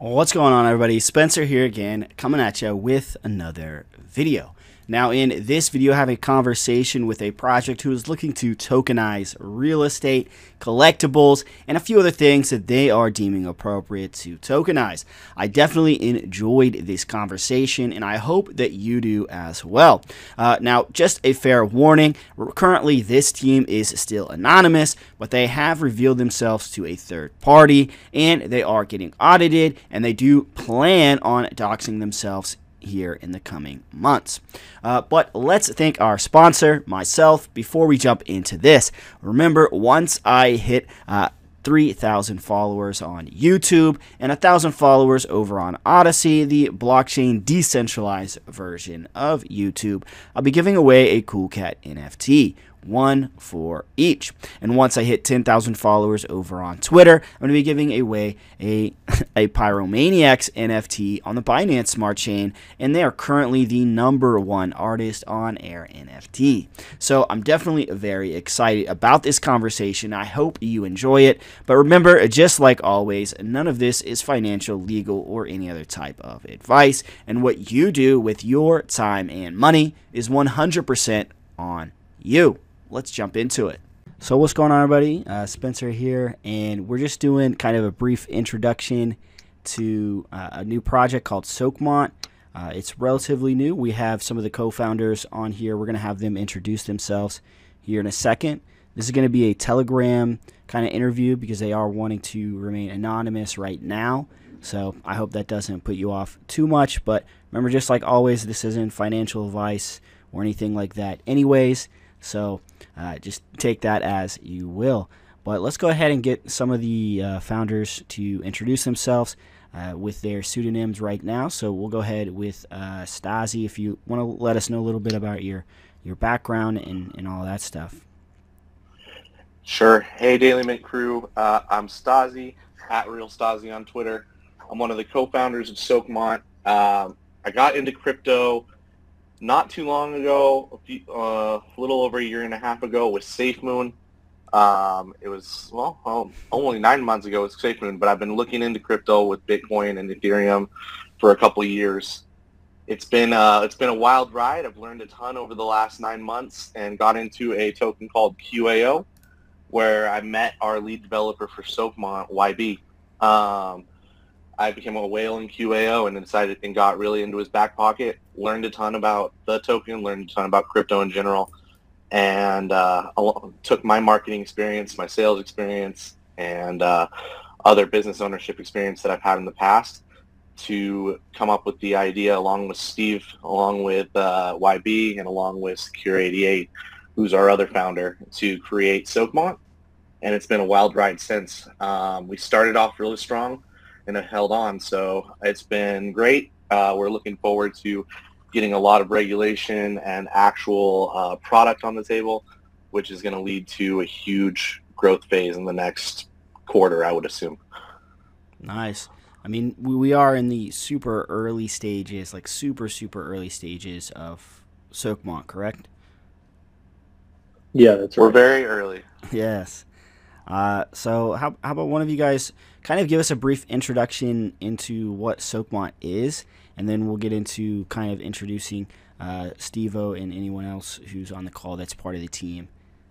What's going on, everybody? Spencer here again, coming at you with another video. Now, in this video, I have a conversation with a project who is looking to tokenize real estate, collectibles, and a few other things that they are deeming appropriate to tokenize. I definitely enjoyed this conversation, and I hope that you do as well. Now, just a fair warning, currently this team is still anonymous, but they have revealed themselves to a third party, and they are getting audited, and they do plan on doxing themselves here in the coming months. But let's thank our sponsor, myself, before we jump into this. Remember, once I hit 3,000 followers on YouTube and 1,000 followers over on Odyssey, the blockchain decentralized version of YouTube, I'll be giving away a Cool Cat NFT. One for each. And once I hit 10,000 followers over on Twitter, I'm going to be giving away a Pyromaniacs NFT on the Binance Smart Chain, and they are currently the #1 artist on Air NFT. So I'm definitely very excited about this conversation. I hope you enjoy it. But remember, just like always, none of this is financial, legal, or any other type of advice. And what you do with your time and money is 100% on you. Let's jump into it. So what's going on, everybody? Spencer here, and we're just doing kind of a brief introduction to a new project called Soakmont. It's relatively new. We have some of the co-founders on here. We're going to have them introduce themselves here in a second. This is going to be a Telegram kind of interview because they are wanting to remain anonymous right now. So I hope that doesn't put you off too much. But remember, just like always, this isn't financial advice or anything like that anyways. So just take that as you will. But let's go ahead and get some of the founders to introduce themselves with their pseudonyms right now. So we'll go ahead with Stasi, if you want to let us know a little bit about your background and all that stuff. Sure. Hey, Daily Mint crew. I'm Stasi, at Real Stasi on Twitter. I'm one of the co-founders of Soakmont. I got into crypto not too long ago, a little over a year and a half ago with SafeMoon. It was, only 9 months ago with SafeMoon, but I've been looking into crypto with Bitcoin and Ethereum for a couple of years. It's been a wild ride. I've learned a ton over the last 9 months and got into a token called QAO, where I met our lead developer for Soakmont, YB. I became a whale in QAO and decided and got really into his back pocket, learned a ton about the token, learned a ton about crypto in general, and took my marketing experience, my sales experience, and other business ownership experience that I've had in the past to come up with the idea along with Steve, along with YB, and along with Secure88, who's our other founder, to create Soakmont. And it's been a wild ride since. We started off really strong and it held on, so it's been great. We're looking forward to getting a lot of regulation and actual product on the table, which is going to lead to a huge growth phase in the next quarter, I would assume. Nice. I mean, we are in the super early stages, like super early stages of Soakmont, correct? Yeah, that's right. We're very early. Yes. So how about one of you guys kind of give us a brief introduction into what Soakmont is, and then we'll get into kind of introducing Steve-O and anyone else who's on the call that's part of the team.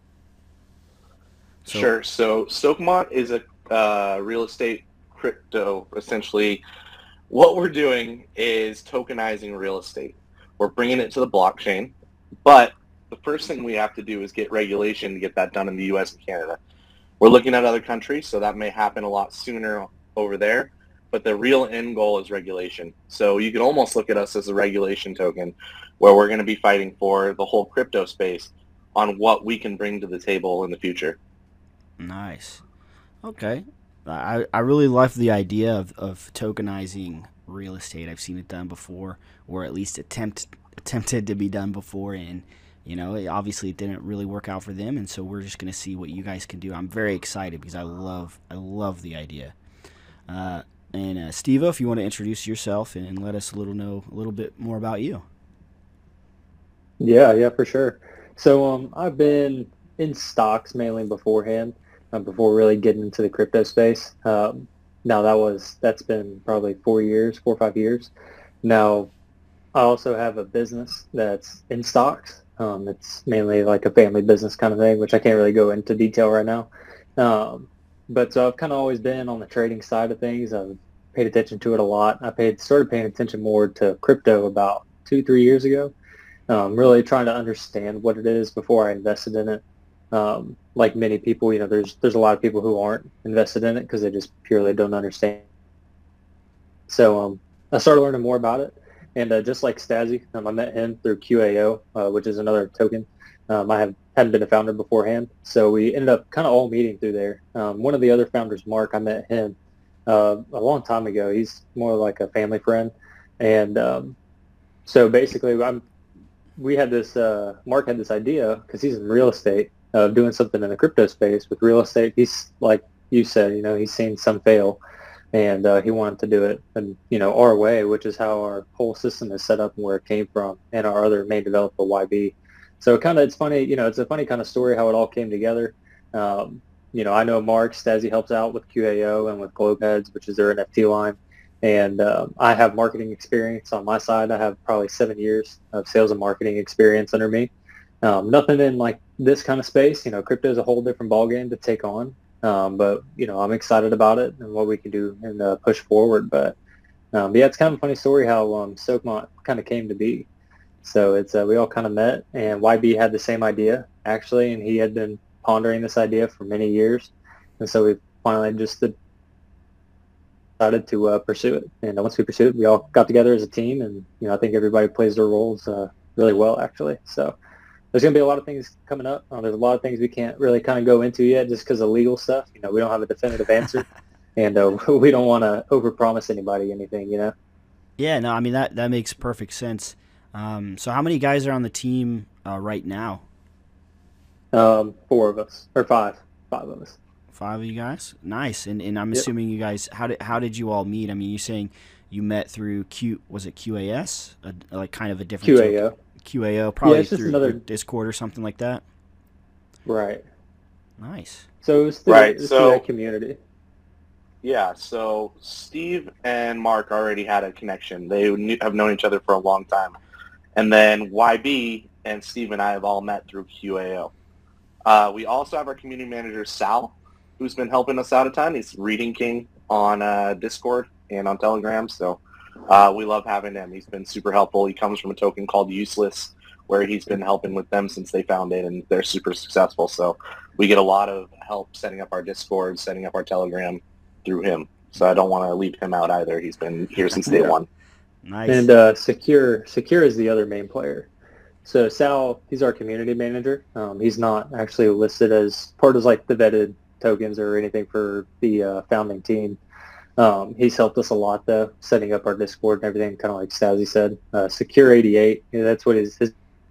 Sure. So Soakmont is a real estate crypto. Essentially, what we're doing is tokenizing real estate. We're bringing it to the blockchain, but the first thing we have to do is get regulation to get that done in the U.S. and Canada. We're looking at other countries, so that may happen a lot sooner over there, but the real end goal is regulation. So you can almost look at us as a regulation token where we're going to be fighting for the whole crypto space on what we can bring to the table in the future. Nice. Okay. I really love the idea of tokenizing real estate. I've seen it done before, or at least attempted to be done before, and obviously it didn't really work out for them, and so we're just going to see what you guys can do. I'm very excited because I love the idea. And Steve-O, if you want to introduce yourself and let us know a little bit more about you. Yeah, for sure. So I've been in stocks mainly beforehand, before really getting into the crypto space. Now that's been probably 4 or 5 years. Now I also have a business that's in stocks. It's mainly like a family business kind of thing, which I can't really go into detail right now. Um, but so I've kind of always been on the trading side of things. I've paid attention to it a lot. Started paying attention more to crypto about 2, 3 years ago. Really trying to understand what it is before I invested in it. Like many people, there's a lot of people who aren't invested in it because they just purely don't understand. So I started learning more about it. And just like Stazzy, I met him through QAO, which is another token. Hadn't been a founder beforehand, so we ended up kind of all meeting through there. One of the other founders, Mark, I met him a long time ago. He's more like a family friend, and so basically, we had this. Mark had this idea because he's in real estate of doing something in the crypto space with real estate. He's like you said, he's seen some fail, and he wanted to do it, and our way, which is how our whole system is set up and where it came from, and our other main developer YB. So it's funny, it's a funny kind of story how it all came together. I know Mark Stazzy helps out with QAO and with Globeheads, which is their NFT line, and I have marketing experience on my side. I have probably 7 years of sales and marketing experience under me. Nothing in like this kind of space. Crypto is a whole different ballgame to take on. But I'm excited about it and what we can do and push forward. But yeah, it's kind of a funny story how Soakmont kind of came to be. So it's we all kind of met, and YB had the same idea actually, and he had been pondering this idea for many years, and so we finally just decided to pursue it. And once we pursued it, we all got together as a team, and I think everybody plays their roles really well actually. So there's going to be a lot of things coming up. There's a lot of things we can't really kind of go into yet just because of legal stuff. We don't have a definitive answer, and we don't want to overpromise anybody anything, Yeah, no, I mean, that makes perfect sense. So how many guys are on the team right now? 4 of us, or five of us. 5 of you guys? Nice. And I'm assuming you guys, how did you all meet? I mean, you're saying you met through was it QAS? Like kind of a different QAO. QAO, probably it's just through another Discord or something like that. Right. Nice. So it was through that community. Yeah, so Steve and Mark already had a connection. They have known each other for a long time. And then YB and Steve and I have all met through QAO. We also have our community manager, Sal, who's been helping us out a ton. He's Reading King on Discord and on Telegram, so we love having him. He's been super helpful. He comes from a token called Useless, where he's been helping with them since they found it, and they're super successful. So we get a lot of help setting up our Discord, setting up our Telegram through him. So I don't want to leave him out either. He's been here since day one. Nice. And Secure is the other main player. So Sal, he's our community manager. He's not actually listed as part of like the vetted tokens or anything for the founding team. He's helped us a lot though, setting up our Discord and everything, kind of like Stazzy said. Secure 88, that's what his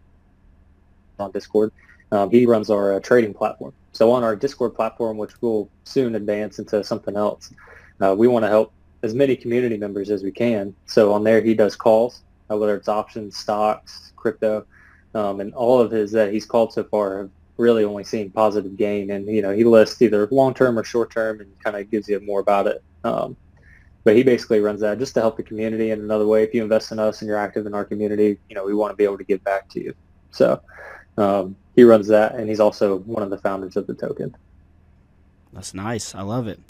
on Discord. He runs our trading platform. So on our Discord platform, which will soon advance into something else, we want to help as many community members as we can. So on there, he does calls, whether it's options, stocks, crypto, and all of his that he's called so far have really only seen positive gain. And, he lists either long-term or short-term and kind of gives you more about it. But he basically runs that just to help the community in another way. If you invest in us and you're active in our community, we want to be able to give back to you. So he runs that, and he's also one of the founders of the token. That's nice. I love it.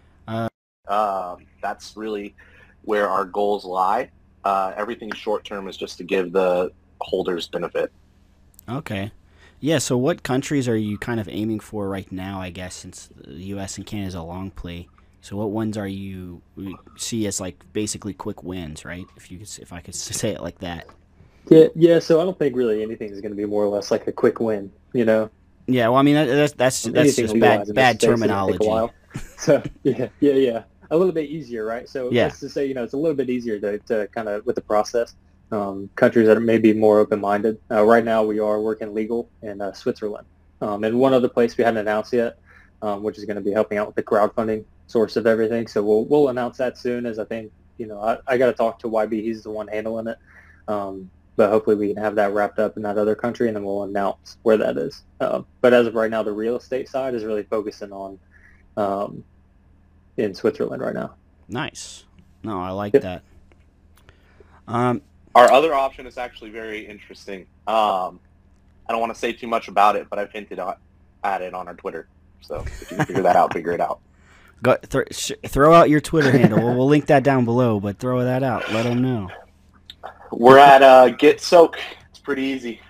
That's really where our goals lie. Everything short-term is just to give the holders benefit. Okay. Yeah, so what countries are you kind of aiming for right now, I guess, since the U.S. and Canada is a long play? So what ones are you see as like basically quick wins, right? If I could say it like that. Yeah. So I don't think really anything is going to be more or less like a quick win, Yeah, well, I mean that's just bad terminology. So yeah, a little bit easier, right? So let's just say it's a little bit easier to kind of with the process. Countries that are maybe more open-minded. Right now, we are working legal in Switzerland, and one other place we hadn't announced yet, which is going to be helping out with the crowdfunding source of everything. So we'll announce that soon. As I think I got to talk to YB. He's the one handling it. But hopefully we can have that wrapped up in that other country, and then we'll announce where that is. But as of right now, the real estate side is really focusing on, in Switzerland right now. Nice. No, I like that. Our other option is actually very interesting. I don't want to say too much about it, but I've hinted at it on our Twitter. So if you can figure that out, figure it out. Go, throw out your Twitter handle. We'll link that down below, but throw that out. Let them know. We're at Get Soak. It's pretty easy.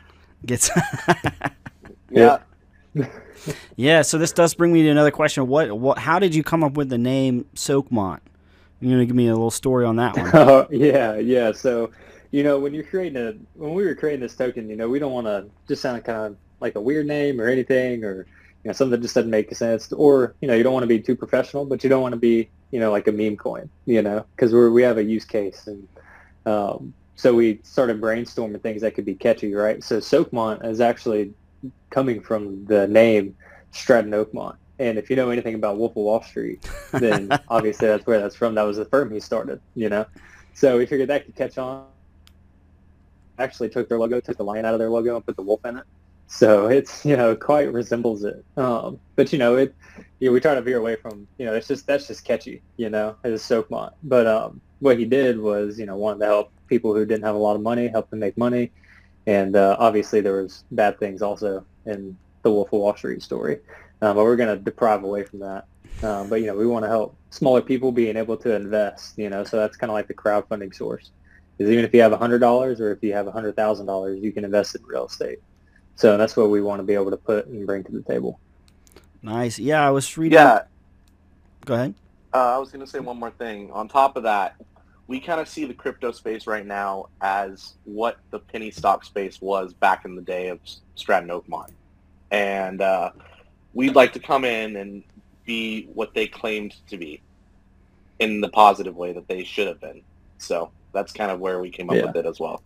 Yeah. Yeah, so this does bring me to another question. How did you come up with the name Soakmont? You're gonna give me a little story on that one. Yeah. So, when we were creating this token, we don't want to just sound kind of like a weird name or anything, or something that just doesn't make sense, or you don't want to be too professional, but you don't want to be like a meme coin, because we have a use case, and so we started brainstorming things that could be catchy, right? So Soakmont is actually coming from the name Stratton Oakmont. And if you know anything about Wolf of Wall Street, then obviously that's where that's from. That was the firm he started, So we figured that could catch on. Actually took their logo, took the lion out of their logo and put the wolf in it. So it's, quite resembles it. But, we try to veer away from, that's just catchy, as Soakmont. But what he did was, wanted to help people who didn't have a lot of money, help them make money. And obviously there was bad things also in the Wolf of Wall Street story. But we're going to deprive away from that. But, we want to help smaller people being able to invest, so that's kind of like the crowdfunding source. Because even if you have $100 or if you have $100,000, you can invest in real estate. So that's what we want to be able to put and bring to the table. Nice. Yeah, I was reading. Yeah. Go ahead. I was going to say one more thing. On top of that, we kind of see the crypto space right now as what the penny stock space was back in the day of Stratton Oakmont. And we'd like to come in and be what they claimed to be in the positive way that they should have been. So that's kind of where we came up with it as well.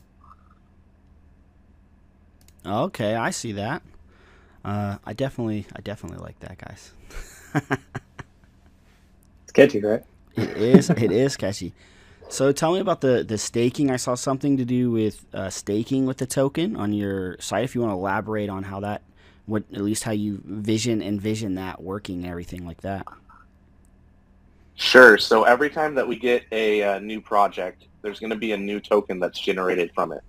Okay, I see that. I definitely like that, guys. It's catchy, right? It is catchy. So tell me about the staking. I saw something to do with staking with the token on your site. If you want to elaborate on how that, at least how you envision that working and everything like that. Sure. So every time that we get a new project, there's going to be a new token that's generated from it.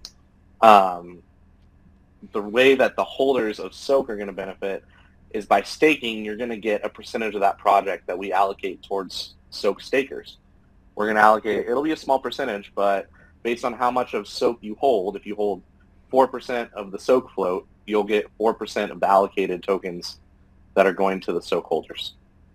The way that the holders of Soak are going to benefit is by staking. You're going to get a percentage of that project that we allocate towards Soak stakers. We're going to allocate, it'll be a small percentage, but based on how much of Soak you hold, if you hold 4% of the Soak float, you'll get 4% of the allocated tokens that are going to the Soak holders.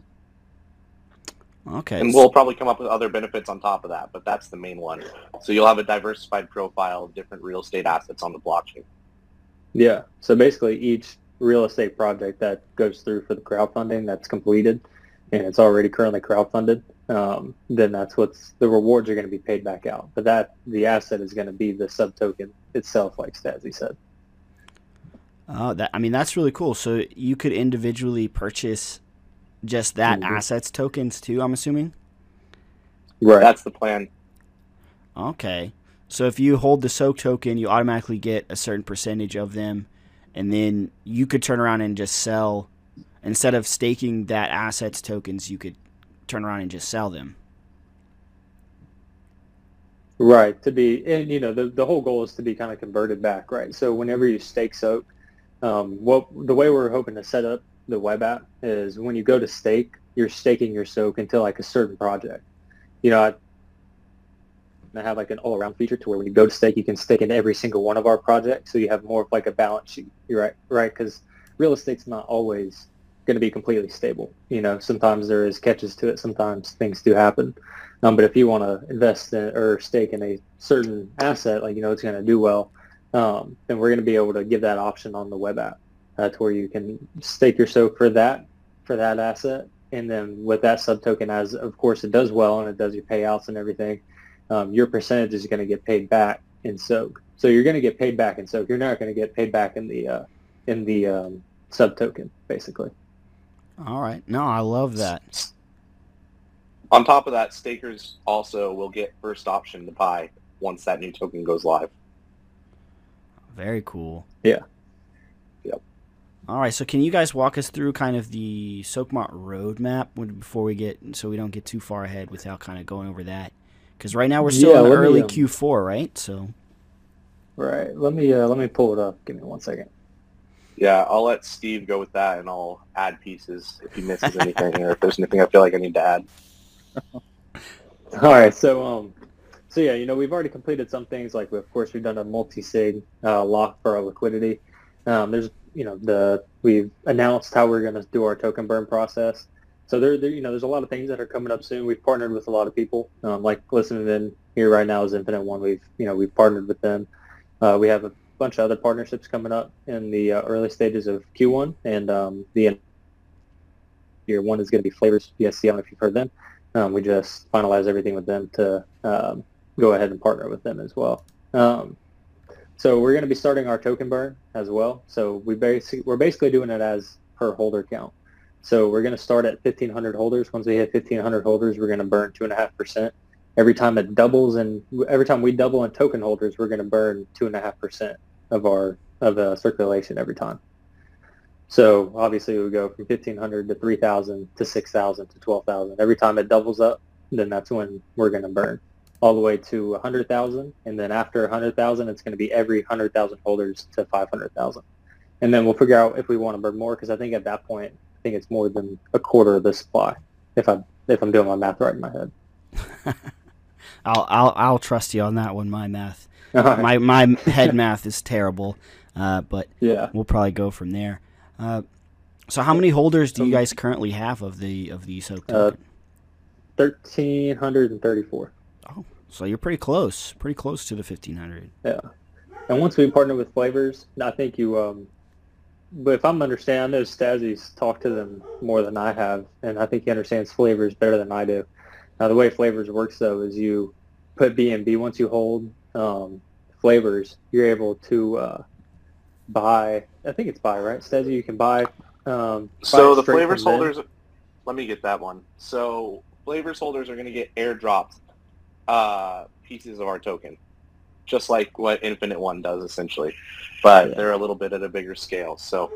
Okay. And we'll probably come up with other benefits on top of that, but that's the main one. So you'll have a diversified profile of different real estate assets on the blockchain. Yeah. So basically each real estate project that goes through for the crowdfunding that's completed and it's already currently crowdfunded, then that's the rewards are going to be paid back out. But the asset is going to be the sub token itself, like Stazzy said. That's really cool. So you could individually purchase just that assets tokens too, I'm assuming? Right. That's the plan. Okay. So if you hold the Soak token, you automatically get a certain percentage of them, and then you could turn around and just sell. Instead of staking that assets tokens, you could turn around and just sell them. Right. And the whole goal is to be kind of converted back, right? So whenever you stake Soak, the way we're hoping to set up the web app is when you go to stake, you're staking your Soak into like a certain project. I have like an all-around feature to where when you go to stake, you can stake in every single one of our projects, so you have more of like a balance sheet. You're right? Because real estate's not always going to be completely stable. Sometimes there is catches to it. Sometimes things do happen. But if you want to invest in or stake in a certain asset, like it's going to do well, then we're going to be able to give that option on the web app to where you can stake your Soak for that asset, and then with that sub token, as of course it does well and it does your payouts and everything, your percentage is going to get paid back in Soak. So you're going to get paid back in Soak. You're not going to get paid back in the sub token, basically. All right. No, I love that. On top of that, stakers also will get first option to buy once that new token goes live. Very cool. Yeah. Yep. All right, so can you guys walk us through kind of the Soakmont roadmap before we get, so we don't get too far ahead without kind of going over that? Because right now we're still in early Q4, right? So. Right. Let me pull it up. Give me 1 second. Yeah, I'll let Steve go with that, and I'll add pieces if he misses anything or if there's anything I feel like I need to add. All right. So yeah, we've already completed some things. Like, of course, we've done a multi-sig lock for our liquidity. We've announced how we're going to do our token burn process. So there's a lot of things that are coming up soon. We've partnered with a lot of people. Like listening in here right now is Infinite One. We've partnered with them. We have a bunch of other partnerships coming up in the early stages of Q1, and the year one is going to be Flavors BSC. I don't know if you've heard them. We just finalized everything with them to go ahead and partner with them as well. So we're going to be starting our token burn as well. So we're basically doing it as per holder count. So we're going to start at 1,500 holders. Once we hit 1,500 holders, we're going to burn 2.5%. Every time it doubles, and every time we double in token holders, we're going to burn 2.5% of circulation every time. So obviously we go from 1,500 to 3,000 to 6,000 to 12,000. Every time it doubles up, then that's when we're going to burn all the way to 100,000. And then after 100,000, it's going to be every 100,000 holders to 500,000. And then we'll figure out if we want to burn more, because I think at that point, I think it's more than a quarter of the supply, if I'm doing my math right in my head. I'll trust you on that one. My math, my head math is terrible, but yeah, we'll probably go from there. So how many holders do you guys currently have of the Soak token? 1,334. Oh, so you're pretty close to the 1,500. Yeah, and once we partner with Flavors, I think you. But if I'm understanding, I know Stazzy's talked to them more than I have, and I think he understands Flavors better than I do. Now, the way Flavors works, though, is you put BNB. Once you hold Flavors, you're able to buy. I think it's buy, right? Stazzy, you can buy. So the Flavors holders, let me get that one. So Flavors holders are going to get airdropped pieces of our token, just like what Infinite One does, essentially. But they're a little bit at a bigger scale. So,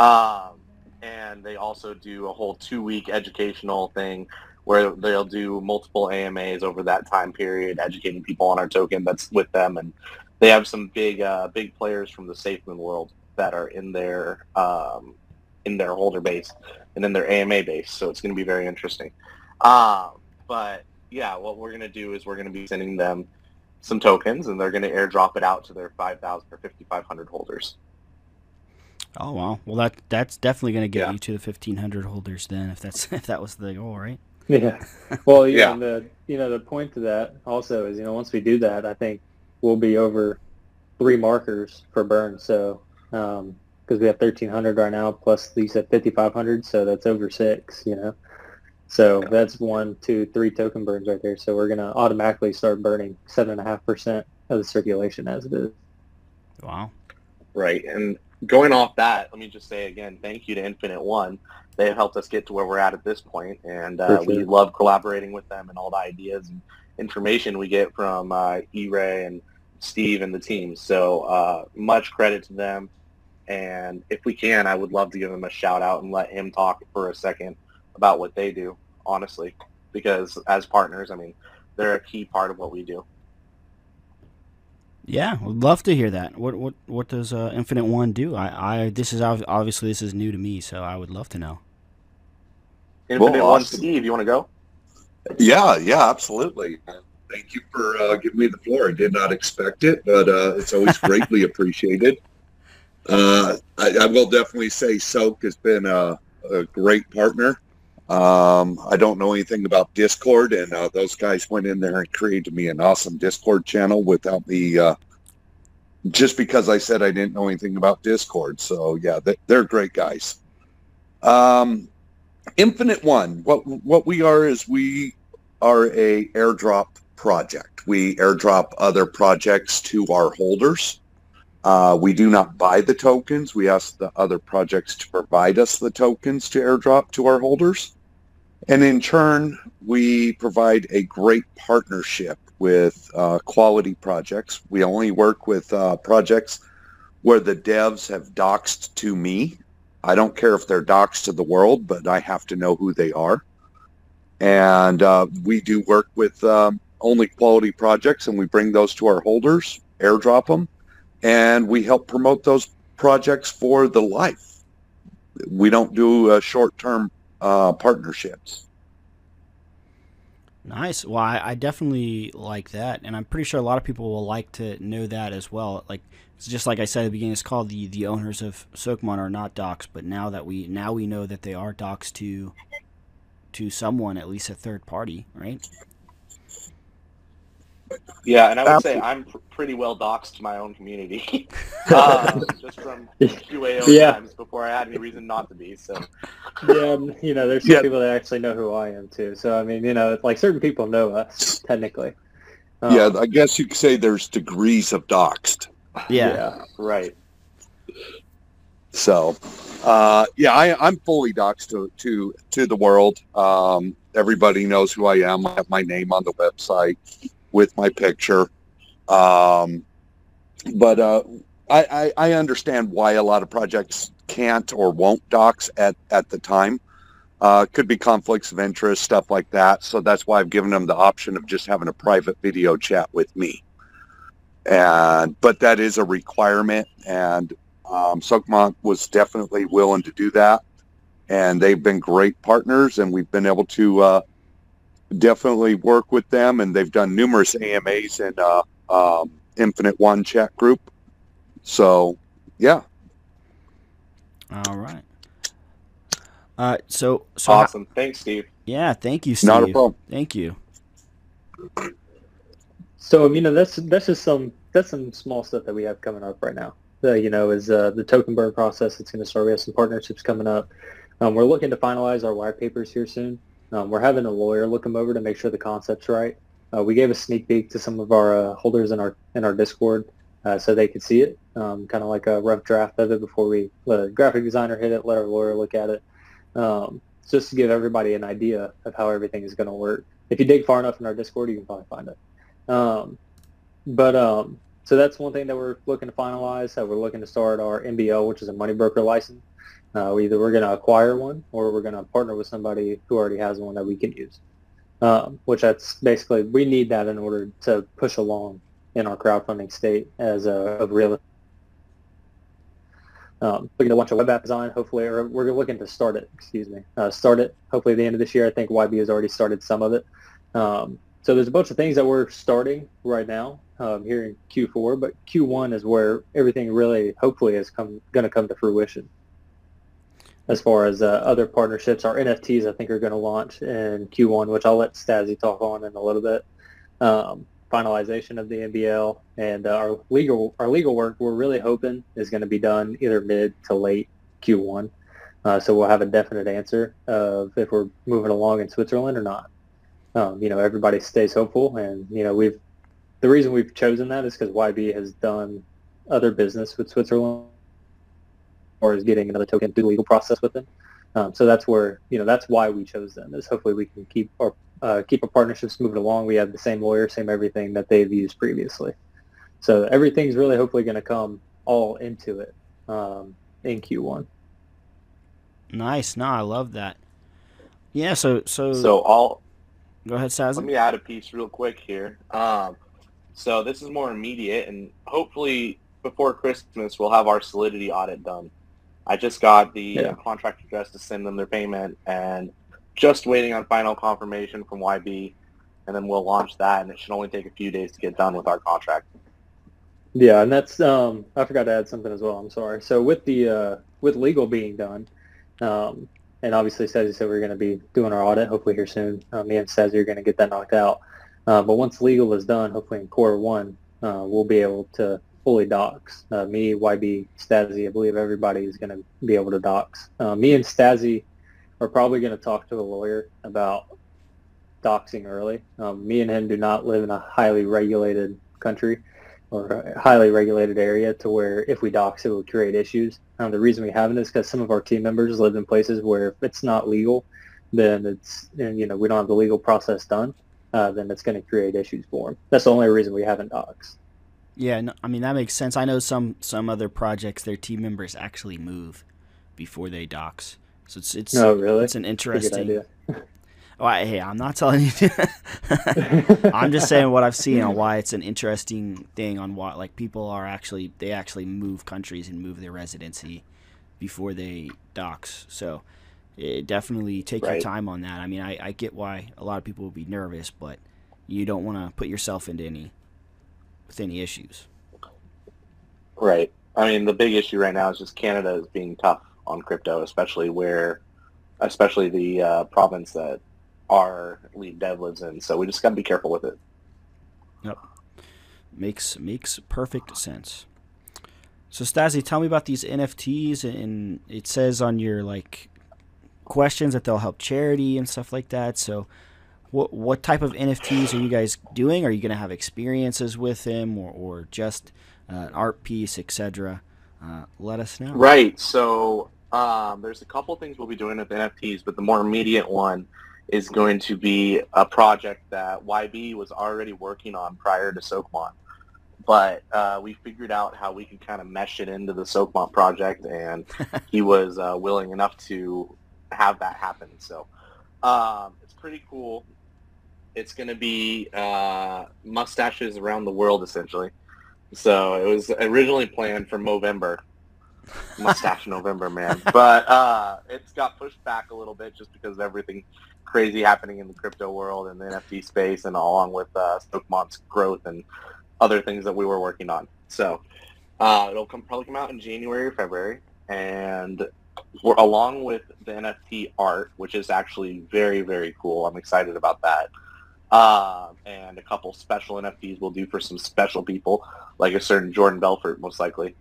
and they also do a whole 2-week educational thing where they'll do multiple AMAs over that time period, educating people on our token that's with them. And they have some big players from the SafeMoon world that are in their holder base and in their AMA base. So it's going to be very interesting. But yeah, what we're going to do is we're going to be sending them some tokens, and they're going to airdrop it out to their 5,000 or 5,500 holders. Oh wow! Well, that's definitely going to get you to the 1,500 holders then, if that was the goal, right? Yeah. Well, the point to that also is, once we do that, I think we'll be over 3 markers for burn. So because we have 1,300 right now, plus you said 5,500, so that's over 6. So that's 1, 2, 3 token burns right there. So we're going to automatically start burning 7.5% of the circulation as it is. Wow. Right. And going off that, let me just say again, thank you to Infinite One. They have helped us get to where we're at this point. And we love collaborating with them and all the ideas and information we get from E-Ray and Steve and the team. So much credit to them. And if we can, I would love to give him a shout out and let him talk for a second about what they do, honestly, because as partners, I mean, they're a key part of what we do. Yeah, would love to hear that. What does Infinite One do? This is new to me, so I would love to know. Infinite One, Steve, you want to go? Yeah, absolutely. Thank you for giving me the floor. I did not expect it, but it's always greatly appreciated. I will definitely say Soak has been a great partner. I don't know anything about Discord, and those guys went in there and created me an awesome Discord channel without me, just because I said I didn't know anything about Discord. So yeah, they're great guys. Infinite One, what we are is we are a airdrop project. We airdrop other projects to our holders. We do not buy the tokens. We ask the other projects to provide us the tokens to airdrop to our holders. And in turn, we provide a great partnership with quality projects. We only work with projects where the devs have doxed to me I don't care if they're docs to the world, but I have to know who they are. And we do work with only quality projects, and we bring those to our holders, airdrop them, and we help promote those projects for the life. We don't do short-term partnerships. Nice. Well, I definitely like that, and I'm pretty sure a lot of people will like to know that as well. Like, it's just like I said at the beginning, it's called the owners of Soakmon are not docs, but now we know that they are docs to someone, at least a third party, right? Yeah, and I would say I'm pretty well doxed to my own community, just from QAO times before I had any reason not to be. So yeah, you know, there's some people that actually know who I am too. So I mean, you know, like certain people know us technically. Yeah, I guess you could say there's degrees of doxed. Yeah, right. So, I'm fully doxed to the world. Everybody knows who I am. I have my name on the website with my picture. But I understand why a lot of projects can't or won't dox at the time. Could be conflicts of interest, stuff like that. So that's why I've given them the option of just having a private video chat with me. But that is a requirement, and Soakmon was definitely willing to do that. And they've been great partners, and we've been able to definitely work with them, and they've done numerous AMAs in Infinite One chat group. So, yeah. All right. So awesome. Thanks, Steve. Yeah, thank you, Steve. Not a problem. Thank you. So, you know, that's just some small stuff that we have coming up right now. You know, is the token burn process that's going to start. We have some partnerships coming up. We're looking to finalize our white papers here soon. We're having a lawyer look them over to make sure the concept's right. We gave a sneak peek to some of our holders in our Discord so they could see it, kind of like a rough draft of it before we let a graphic designer hit it, let our lawyer look at it, just to give everybody an idea of how everything is going to work. If you dig far enough in our Discord, you can probably find it. So that's one thing that we're looking to finalize. We're looking to start our MBL, which is a money broker license. Either we're going to acquire one or we're going to partner with somebody who already has one that we can use, which that's basically, we need that in order to push along in our crowdfunding state as of real. Looking to launch a web app design, hopefully, or we're looking to start it, hopefully at the end of this year. I think YB has already started some of it. So there's a bunch of things that we're starting right now here in Q4, but Q1 is where everything really, hopefully, is going to come to fruition. As far as other partnerships, our NFTs, I think, are going to launch in Q1, which I'll let Stazzy talk on in a little bit. Finalization of the NBL and our legal work, we're really hoping is going to be done either mid to late Q1. So we'll have a definite answer of if we're moving along in Switzerland or not. You know, everybody stays hopeful, and you know, the reason we've chosen that is because YB has done other business with Switzerland, or is getting another token through the legal process with them. So that's where, you know, that's why we chose them, is hopefully we can keep our partnerships moving along. We have the same lawyer, same everything that they've used previously. So everything's really hopefully going to come all into it in Q1. Nice. No, I love that. Yeah. So go ahead, Saz. Let me add a piece real quick here. So this is more immediate, and hopefully before Christmas we'll have our Solidity audit done. I just got the contract address to send them their payment, and just waiting on final confirmation from YB, and then we'll launch that, and it should only take a few days to get done with our contract. Yeah, and that's I forgot to add something as well. I'm sorry. So with the with legal being done, and obviously Stazzy said we're going to be doing our audit hopefully here soon. Me and Stazzy are going to get that knocked out. But once legal is done, hopefully in Q1, we'll be able to fully dox. Me, YB, Stazzy, I believe everybody is going to be able to dox. Me and Stazzy are probably going to talk to a lawyer about doxing early. Me and him do not live in a highly regulated country or a highly regulated area to where if we dox it will create issues. The reason we haven't is because some of our team members live in places where if it's not legal, then we don't have the legal process done, then it's going to create issues for them. That's the only reason we haven't doxed. Yeah, no, I mean, that makes sense. I know some other projects, their team members actually move before they dox. So it's No, really? it's an That's a good interesting. idea. Oh, hey, I'm not telling you. I'm just saying what I've seen on why it's an interesting thing on why like people are actually they actually move countries and move their residency before they dox. So definitely take your Right. time on that. I mean, I get why a lot of people would be nervous, but you don't want to put yourself into any issues. Right. I mean, the big issue right now is just Canada is being tough on crypto, especially the province that our lead dev lives in. So we just got to be careful with it. Yep, makes perfect sense. So Stasi, tell me about these NFTs, and it says on your like questions that they'll help charity and stuff like that. So what type of NFTs are you guys doing? Are you going to have experiences with them, or just an art piece, etc.? Let us know. Right. So there's a couple things we'll be doing with NFTs, but the more immediate one is going to be a project that YB was already working on prior to Soakmont. But we figured out how we could kind of mesh it into the Soakmont project, and he was willing enough to have that happen. So it's pretty cool. It's going to be mustaches around the world, essentially. So it was originally planned for Movember. Mustache November, man. But it's got pushed back a little bit just because of everything crazy happening in the crypto world and the NFT space, and along with Stokemont's growth and other things that we were working on. So it'll probably come out in January or February, and along with the NFT art, which is actually very, very cool. I'm excited about that. And a couple special NFTs we'll do for some special people, like a certain Jordan Belfort, most likely.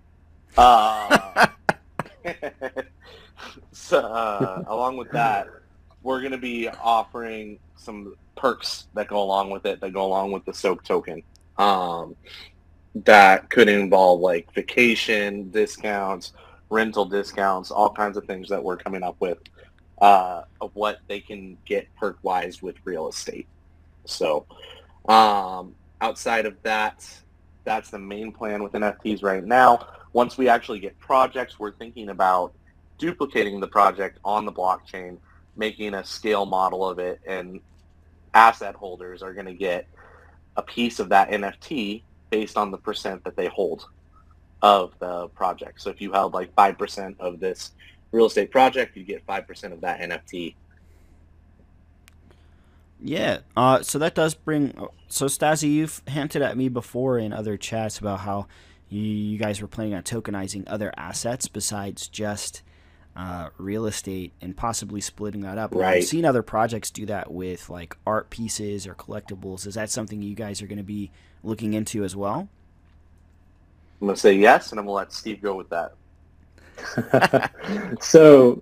So along with that, we're going to be offering some perks that go along with it, that go along with the Soak token. That could involve like vacation discounts, rental discounts, all kinds of things that we're coming up with of what they can get perk-wise with real estate. So outside of that, that's the main plan with NFTs right now. Once we actually get projects, we're thinking about duplicating the project on the blockchain, making a scale model of it, and asset holders are going to get a piece of that NFT based on the percent that they hold of the project. So if you held like 5% of this real estate project, you get 5% of that NFT. Yeah. So that does bring. So Stasi, you've hinted at me before in other chats about how you guys were planning on tokenizing other assets besides just real estate and possibly splitting that up. Right. I've seen other projects do that with like art pieces or collectibles. Is that something you guys are going to be looking into as well? I'm going to say yes, and I'm going to let Steve go with that. So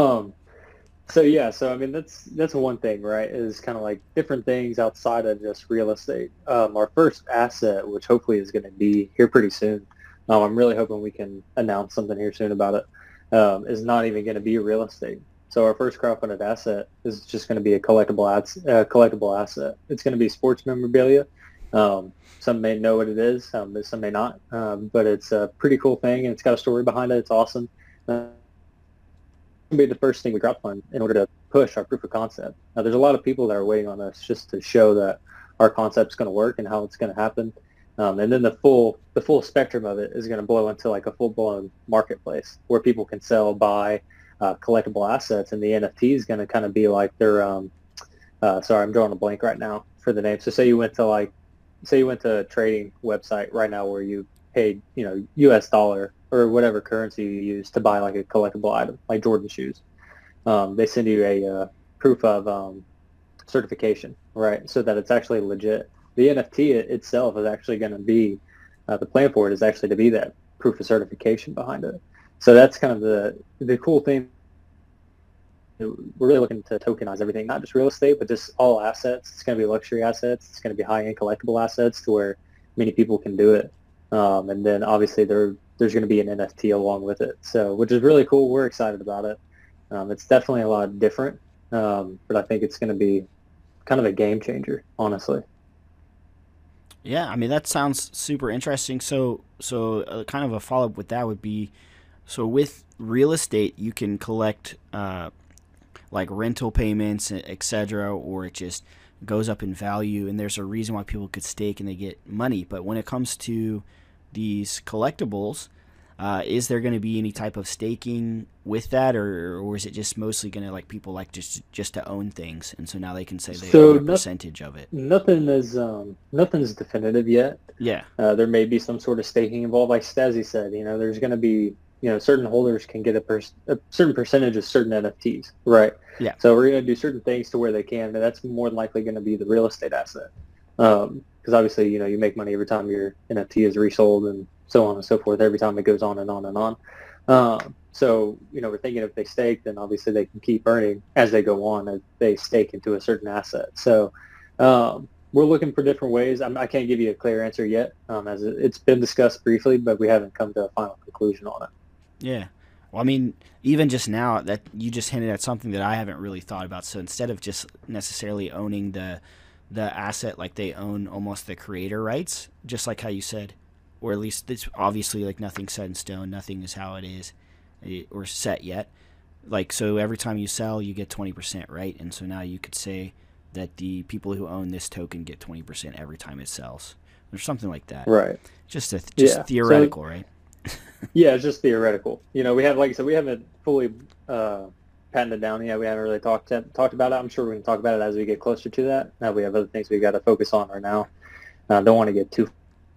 I mean that's one thing, right? Is kind of like different things outside of just real estate. Our first asset, which hopefully is going to be here pretty soon, I'm really hoping we can announce something here soon about it. Is not even going to be real estate. So our first crowdfunded asset is just going to be a collectible asset. It's going to be sports memorabilia. Some may know what it is, some may not, but it's a pretty cool thing, and it's got a story behind it. It's awesome. It'll be the first thing we crowdfund in order to push our proof of concept. Now, there's a lot of people that are waiting on us just to show that our concept's going to work and how it's going to happen. And then the full spectrum of it is going to blow into like a full-blown marketplace where people can sell, buy collectible assets, and the NFT is going to kind of be like their. Sorry, I'm drawing a blank right now for the name. So say you went to a trading website right now where you paid, US dollar or whatever currency you use to buy like a collectible item, like Jordan shoes. They send you a proof of certification, right? So that it's actually legit. The NFT itself is actually going to be, the plan for it is actually to be that proof of certification behind it. So that's kind of the cool thing. We're really looking to tokenize everything, not just real estate, but just all assets. It's going to be luxury assets. It's going to be high-end collectible assets to where many people can do it. And then obviously there's going to be an NFT along with it. So, which is really cool. We're excited about it. It's definitely a lot different, but I think it's going to be kind of a game changer, honestly. Yeah, I mean that sounds super interesting. So kind of a follow up with that would be, so with real estate, you can collect like rental payments, etc., or it just goes up in value, and there's a reason why people could stake and they get money. But when it comes to these collectibles, is there going to be any type of staking with that, or is it just mostly going to like people like just to own things, and so now they can say they own a percentage of it? Nothing's definitive yet. Yeah. There may be some sort of staking involved, like Stazzy said. There's going to be certain holders can get a certain percentage of certain NFTs, right? Yeah. So we're going to do certain things to where they can, and that's more than likely going to be the real estate asset. Because obviously, you make money every time your NFT is resold and so on and so forth, every time it goes on and on and on. So, we're thinking if they stake, then obviously they can keep earning as they go on, as they stake into a certain asset. So we're looking for different ways. I can't give you a clear answer yet, as it's been discussed briefly, but we haven't come to a final conclusion on it. Yeah. Well, I mean, even just now that you just hinted at something that I haven't really thought about. So instead of just necessarily owning the asset, like they own almost the creator rights, just like how you said, or at least it's obviously like nothing's set in stone, nothing is how it is or set yet. Like, so every time you sell, you get 20%, right? And so now you could say that the people who own this token get 20% every time it sells, or something like that. Right. Just theoretical, right? Yeah, it's just theoretical. We have, like I said, we haven't fully patented down yet. We haven't really talked about it. I'm sure we can talk about it as we get closer to that. Now we have other things we got to focus on right now. Don't want to get too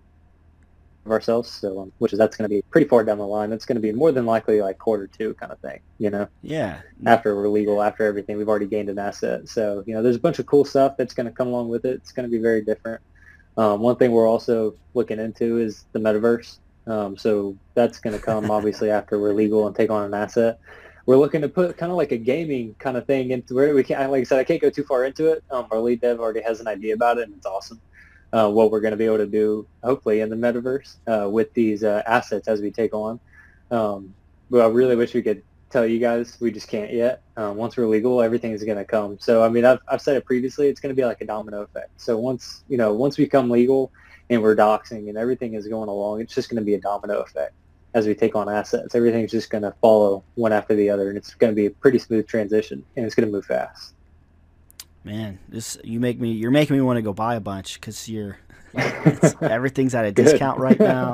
of ourselves, so that's going to be pretty far down the line. That's going to be more than likely like Q2 kind of thing. Yeah. After we're legal, after everything, we've already gained an asset. So there's a bunch of cool stuff that's going to come along with it. It's going to be very different. One thing we're also looking into is the metaverse. So that's going to come obviously after we're legal and take on an asset. We're looking to put kind of like a gaming kind of thing into where we can't, like I said, I can't go too far into it. Our lead dev already has an idea about it, and it's awesome. What we're going to be able to do, hopefully, in the metaverse with these assets as we take on. But I really wish we could tell you guys. We just can't yet. Once we're legal, everything is going to come. So, I mean, I've said it previously. It's going to be like a domino effect. So once we become legal and we're doxing and everything is going along, it's just going to be a domino effect as we take on assets. Everything's just going to follow one after the other, and it's going to be a pretty smooth transition, and it's going to move fast. Man, you're making me want to go buy a bunch because everything's at a discount right now.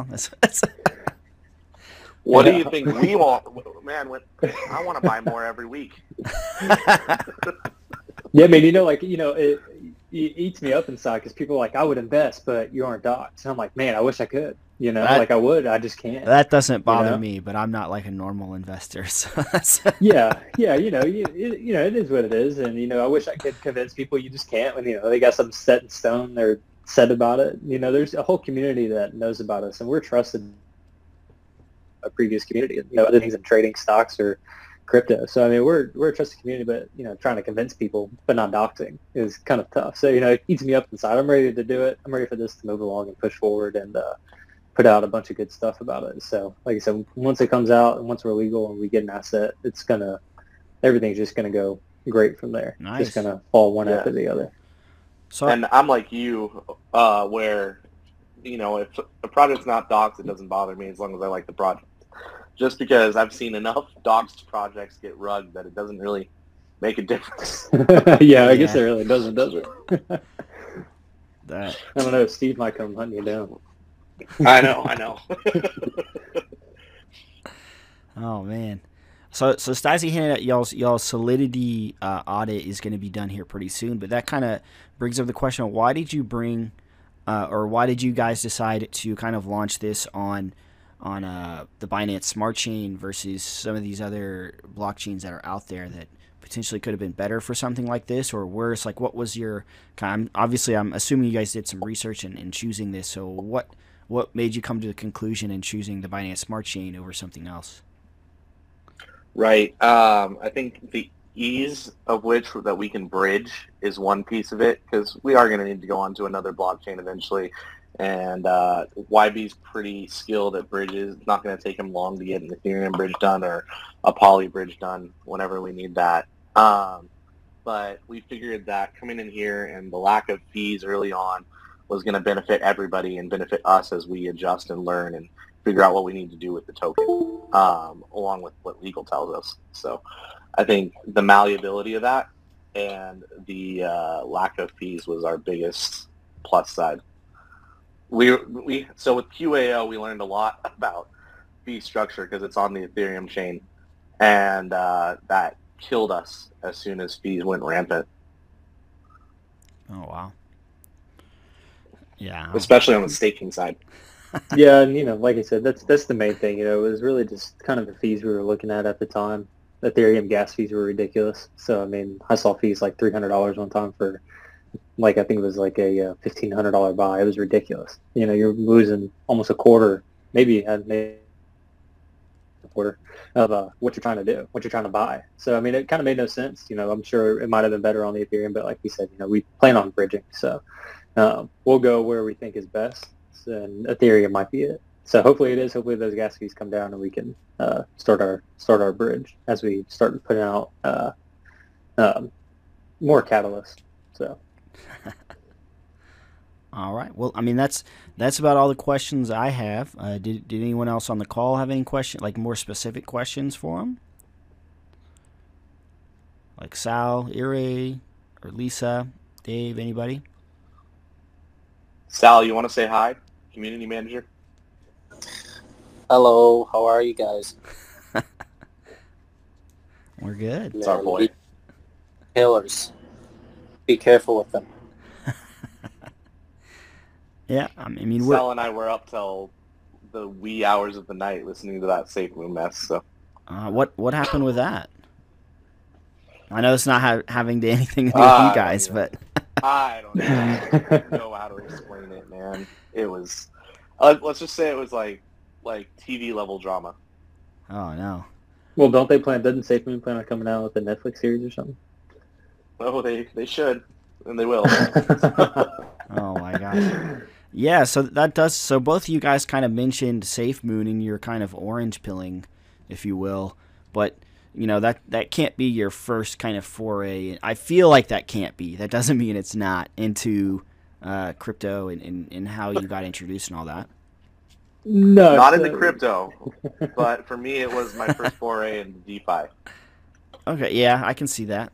What do you think we want? Man, I want to buy more every week. Yeah, I mean, it eats me up inside because people are like, I would invest, but you aren't doxed. And I'm like, man, I wish I could. I would, I just can't. That doesn't bother me, but I'm not like a normal investor. So yeah, it is what it is, and I wish I could convince people. You just can't when they got something set in stone. They're set about it. There's a whole community that knows about us, and we're trusted. A previous community, other things in trading stocks or crypto. So I mean, we're a trusted community, but trying to convince people, but not doxing, is kind of tough. So it eats me up inside. I'm ready to do it. I'm ready for this to move along and push forward and put out a bunch of good stuff about it. So like I said, once it comes out and once we're legal and we get an asset, everything's just gonna go great from there. Nice. It's just gonna fall one after the other. So, and I'm like you, where if a project's not doxed, it doesn't bother me as long as I like the project. Just because I've seen enough doxed projects get rugged that it doesn't really make a difference. I guess it really doesn't, does it? I don't know. Steve might come hunting you down. I know. Oh man. So Stasi hinted at y'all's Solidity audit is going to be done here pretty soon, but that kind of brings up the question of why did you guys decide to kind of launch this on the Binance Smart Chain versus some of these other blockchains that are out there that potentially could have been better for something like this or worse? Like, what was your I'm assuming you guys did some research in choosing this. So what made you come to the conclusion in choosing the Binance Smart Chain over something else? Right. I think the ease of which that we can bridge is one piece of it, because we are going to need to go on to another blockchain eventually. And YB's pretty skilled at bridges. It's not going to take him long to get an Ethereum bridge done or a Poly bridge done whenever we need that. But we figured that coming in here and the lack of fees early on was going to benefit everybody and benefit us as we adjust and learn and figure out what we need to do with the token. along with what legal tells us. So I think the malleability of that and the lack of fees was our biggest plus side. So with QAO, we learned a lot about fee structure because it's on the Ethereum chain, and that killed us as soon as fees went rampant. Oh wow. Yeah. Especially on the staking side. Yeah, and like I said, that's the main thing. It was really just kind of the fees we were looking at the time. Ethereum gas fees were ridiculous. So I mean, I saw fees like $300 one time for I think it was like a $1,500 buy. It was ridiculous. You're losing almost a quarter, maybe a quarter of what you're trying to do, what you're trying to buy. So I mean, it kind of made no sense. I'm sure it might have been better on the Ethereum, but like we said, we plan on bridging. So we'll go where we think is best, and Ethereum might be it. So hopefully it is. Hopefully those gas fees come down and we can start our bridge as we start putting out more catalyst. So. All right. Well, I mean that's about all the questions I have. Did anyone else on the call have any question, like more specific questions for him? Like Sal, Ire, or Lisa, Dave, anybody? Sal, you want to say hi? Community manager. Hello, how are you guys? We're good. It's our boy. Killers. Be careful with them. Yeah, I mean, Sal and I were up till the wee hours of the night listening to that SafeMoon mess. So, what happened with that? I know it's not having to anything to do with you guys, but I don't know how to explain it, man. It was, let's just say it was like TV level drama. Oh no. Well, doesn't SafeMoon plan on coming out with a Netflix series or something? Oh, they should, and they will. Oh my gosh. Yeah, so so both of you guys kind of mentioned SafeMoon in your kind of orange pilling, if you will, but that can't be your first kind of foray. I feel like that can't be. That doesn't mean it's not into crypto and how you got introduced and all that. No, not into crypto, but for me it was my first foray into DeFi. Okay, yeah, I can see that.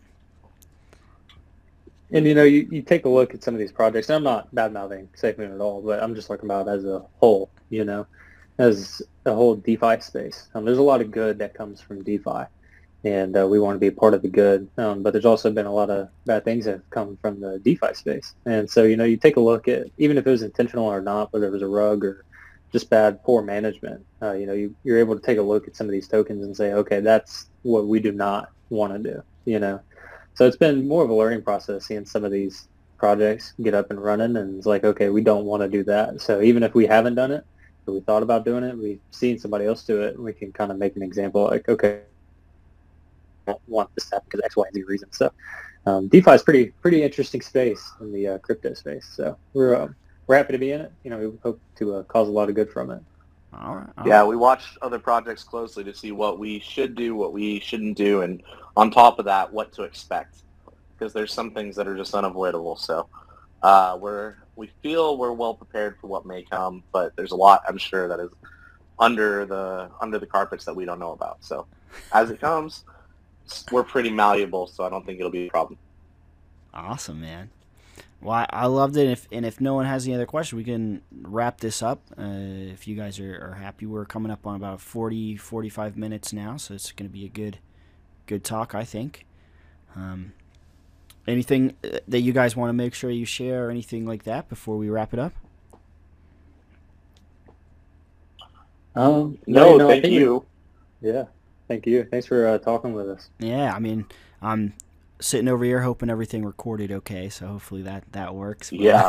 And you take a look at some of these projects, and I'm not bad-mouthing SafeMoon at all, but I'm just talking about as a whole, as a whole DeFi space. There's a lot of good that comes from DeFi, and we want to be a part of the good, but there's also been a lot of bad things that have come from the DeFi space. And so, you take a look at, even if it was intentional or not, whether it was a rug or just poor management, you're able to take a look at some of these tokens and say, okay, that's what we do not want to do, So it's been more of a learning process seeing some of these projects get up and running, and it's like, okay, we don't want to do that. So even if we haven't done it, or we thought about doing it, we've seen somebody else do it, and we can kind of make an example like, okay, I don't want this to happen because X, Y, and Z reason. So DeFi is pretty interesting space in the crypto space. So we're happy to be in it. We hope to cause a lot of good from it. All right. Yeah, we watched other projects closely to see what we should do, what we shouldn't do, and on top of that, what to expect. Because there's some things that are just unavoidable. So we feel we're well prepared for what may come, but there's a lot, I'm sure, that is under the carpets that we don't know about. So as it comes, we're pretty malleable, so I don't think it'll be a problem. Awesome, man. Well, I loved it. If no one has any other questions, we can wrap this up. If you guys are happy, we're coming up on about 45 minutes now, so it's going to be a good talk, I think. Anything that you guys want to make sure you share or anything like that before we wrap it up? No, thank you. Yeah, thank you. Thanks for talking with us. Yeah, I mean, I'm sitting over here hoping everything recorded okay, so hopefully that works. But Yeah.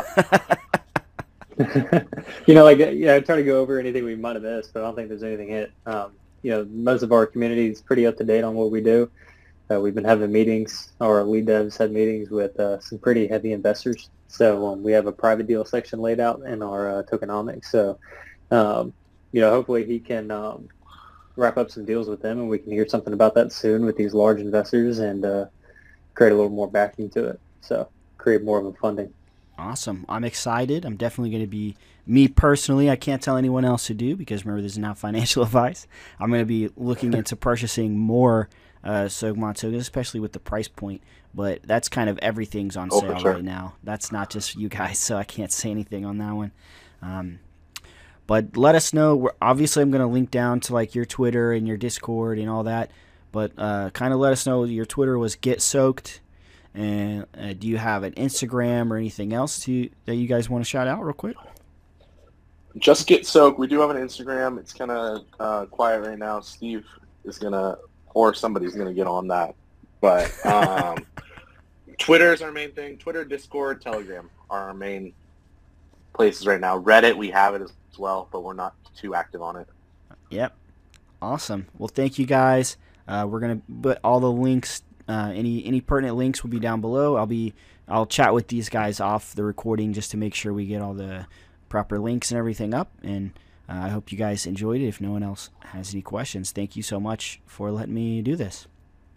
I try to go over anything we might have missed, but I don't think there's anything hit. Most of our community is pretty up to date on what we do. We've been having meetings, our lead devs had meetings with some pretty heavy investors. So we have a private deal section laid out in our tokenomics. So, hopefully he can wrap up some deals with them, and we can hear something about that soon with these large investors and create a little more backing to it. So create more of a funding. Awesome. I'm excited. I'm definitely going to be me personally, I can't tell anyone else to do because remember, this is not financial advice. I'm going to be looking into purchasing more Soakmont tokens, especially with the price point. But that's kind of everything's on sale right now. That's not just you guys, so I can't say anything on that one. But let us know. Obviously, I'm going to link down to like your Twitter and your Discord and all that. But kind of let us know. Your Twitter was Get Soaked. And do you have an Instagram or anything else that you guys want to shout out real quick? Just Get Soaked. We do have an Instagram. It's kind of quiet right now. Steve is going to, or somebody's going to get on that. But Twitter is our main thing. Twitter, Discord, Telegram are our main places right now. Reddit, we have it as well, but we're not too active on it. Yep. Awesome. Well, thank you guys. We're going to put all the links, any pertinent links will be down below. I'll chat with these guys off the recording just to make sure we get all the proper links and everything up. And I hope you guys enjoyed it. If no one else has any questions, thank you so much for letting me do this.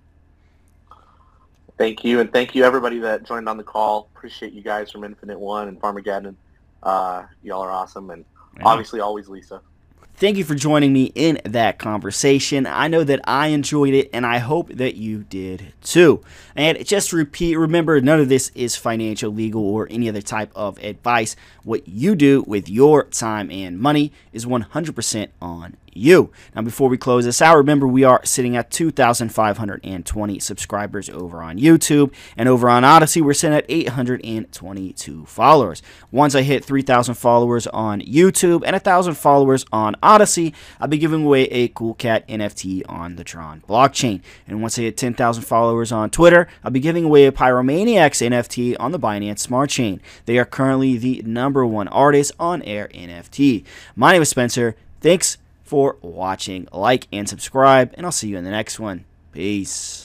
Thank you, and thank you everybody that joined on the call. Appreciate you guys from Infinite One and Farmageddon. Y'all are awesome, and obviously always Lisa. Thank you for joining me in that conversation. I know that I enjoyed it, and I hope that you did too. And just remember, none of this is financial, legal, or any other type of advice. What you do with your time and money is 100% on you. Now, before we close this out, remember we are sitting at 2,520 subscribers over on YouTube, and over on Odyssey we're sitting at 822 followers. Once I hit 3,000 followers on YouTube and 1,000 followers on Odyssey, I'll be giving away a Cool Cat NFT on the Tron blockchain. And once I hit 10,000 followers on Twitter, I'll be giving away a Pyromaniacs NFT on the Binance Smart Chain. They are currently the #1 artist on Air NFT. My name is Spencer. Thanks for watching. Like and subscribe, and I'll see you in the next one. Peace.